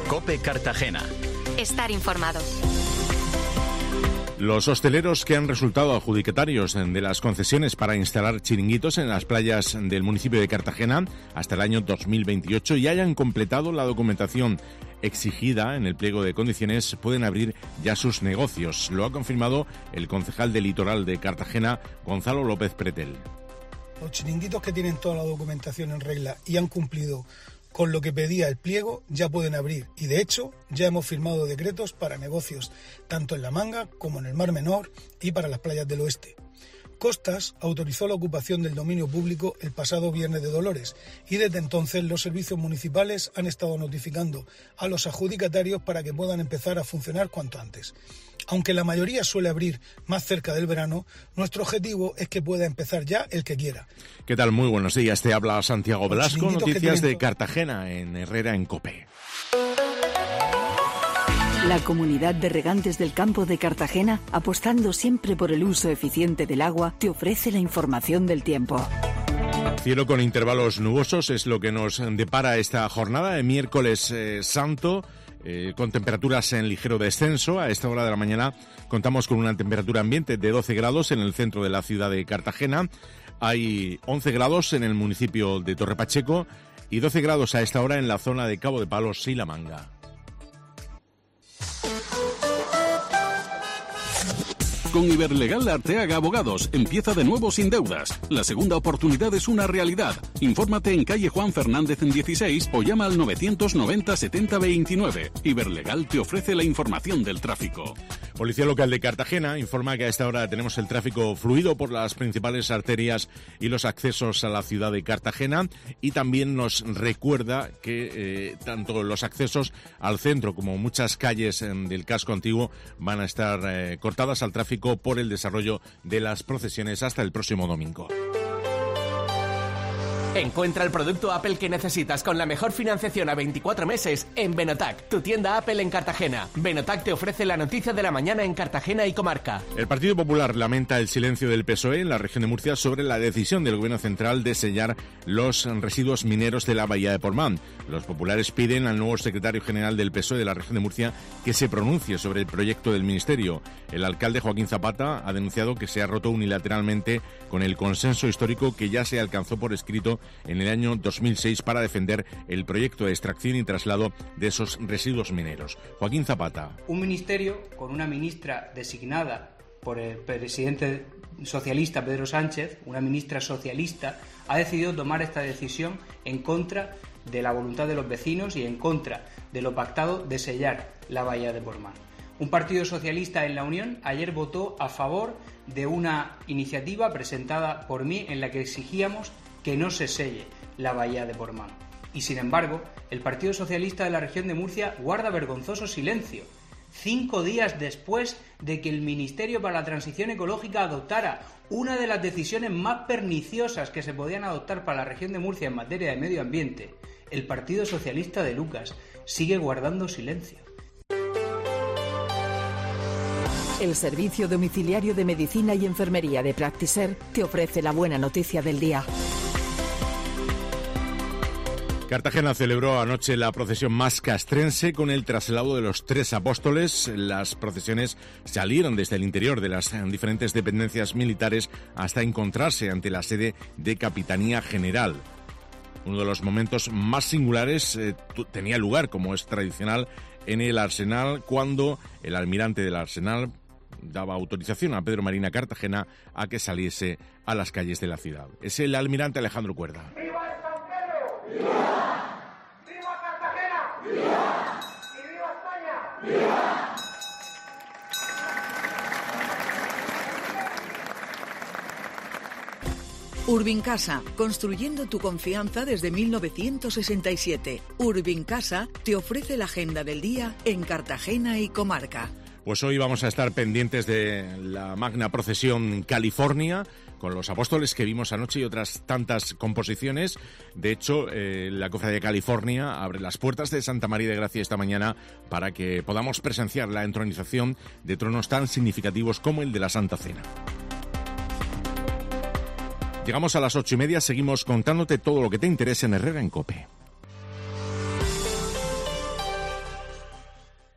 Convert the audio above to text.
COPE Cartagena. Estar informado. Los hosteleros que han resultado adjudicatarios de las concesiones para instalar chiringuitos en las playas del municipio de Cartagena hasta el año 2028 y hayan completado la documentación exigida en el pliego de condiciones pueden abrir ya sus negocios. Lo ha confirmado el concejal del Litoral de Cartagena, Gonzalo López Pretel. Los chiringuitos que tienen toda la documentación en regla y han cumplido con lo que pedía el pliego ya pueden abrir y de hecho ya hemos firmado decretos para negocios tanto en La Manga como en el Mar Menor y para las playas del oeste. Costas autorizó la ocupación del dominio público el pasado Viernes de Dolores y desde entonces los servicios municipales han estado notificando a los adjudicatarios para que puedan empezar a funcionar cuanto antes. Aunque la mayoría suele abrir más cerca del verano, nuestro objetivo es que pueda empezar ya el que quiera. ¿Qué tal? Muy buenos días. Te habla Santiago Velasco, noticias de Cartagena en Herrera en COPE. La Comunidad de Regantes del Campo de Cartagena, apostando siempre por el uso eficiente del agua, te ofrece la información del tiempo. Cielo con intervalos nubosos es lo que nos depara esta jornada de miércoles santo, con temperaturas en ligero descenso. A esta hora de la mañana contamos con una temperatura ambiente de 12 grados en el centro de la ciudad de Cartagena. Hay 11 grados en el municipio de Torrepacheco y 12 grados a esta hora en la zona de Cabo de Palos y La Manga. Con Iberlegal Arteaga Abogados, empieza de nuevo sin deudas. La segunda oportunidad es una realidad. Infórmate en calle Juan Fernández en 16 o llama al 990 70 29. Iberlegal te ofrece la información del tráfico. Policía Local de Cartagena informa que a esta hora tenemos el tráfico fluido por las principales arterias y los accesos a la ciudad de Cartagena y también nos recuerda que tanto los accesos al centro como muchas calles del casco antiguo van a estar cortadas al tráfico por el desarrollo de las procesiones hasta el próximo domingo. Encuentra el producto Apple que necesitas con la mejor financiación a 24 meses en Benotac, tu tienda Apple en Cartagena. Benotac te ofrece la noticia de la mañana en Cartagena y comarca. El Partido Popular lamenta el silencio del PSOE en la región de Murcia sobre la decisión del Gobierno Central de sellar los residuos mineros de la bahía de Portmán. Los populares piden al nuevo secretario general del PSOE de la región de Murcia que se pronuncie sobre el proyecto del Ministerio. El alcalde Joaquín Zapata ha denunciado que se ha roto unilateralmente con el consenso histórico que ya se alcanzó por escrito en el año 2006 para defender el proyecto de extracción y traslado de esos residuos mineros. Joaquín Zapata. Un ministerio con una ministra designada por el presidente socialista Pedro Sánchez, una ministra socialista, ha decidido tomar esta decisión en contra de la voluntad de los vecinos y en contra de lo pactado de sellar la bahía de Portmán. Un partido socialista en la Unión ayer votó a favor de una iniciativa presentada por mí en la que exigíamos que no se selle la bahía de Portmán. Y sin embargo, el Partido Socialista de la región de Murcia guarda vergonzoso silencio. 5 días después de que el Ministerio para la Transición Ecológica adoptara una de las decisiones más perniciosas que se podían adoptar para la región de Murcia en materia de medio ambiente, el Partido Socialista de Lucas sigue guardando silencio. El Servicio Domiciliario de Medicina y Enfermería de Practiser te ofrece la buena noticia del día. Cartagena celebró anoche la procesión más castrense con el traslado de los 3 apóstoles. Las procesiones salieron desde el interior de las diferentes dependencias militares hasta encontrarse ante la sede de Capitanía General. Uno de los momentos más singulares tenía lugar, como es tradicional, en el Arsenal, cuando el almirante del Arsenal daba autorización a Pedro Marina Cartagena a que saliese a las calles de la ciudad. Es el almirante Alejandro Cuerda. ¡Viva el San Pedro! ¡Viva! ¡Viva Cartagena! ¡Viva! ¡Y viva España! ¡Viva! Urbincasa, construyendo tu confianza desde 1967. Urbincasa te ofrece la agenda del día en Cartagena y comarca. Pues hoy vamos a estar pendientes de la magna procesión California, con los apóstoles que vimos anoche y otras tantas composiciones. De hecho, la Cofradía de California abre las puertas de Santa María de Gracia esta mañana para que podamos presenciar la entronización de tronos tan significativos como el de la Santa Cena. Llegamos a las 8:30, seguimos contándote todo lo que te interesa en Herrera en COPE.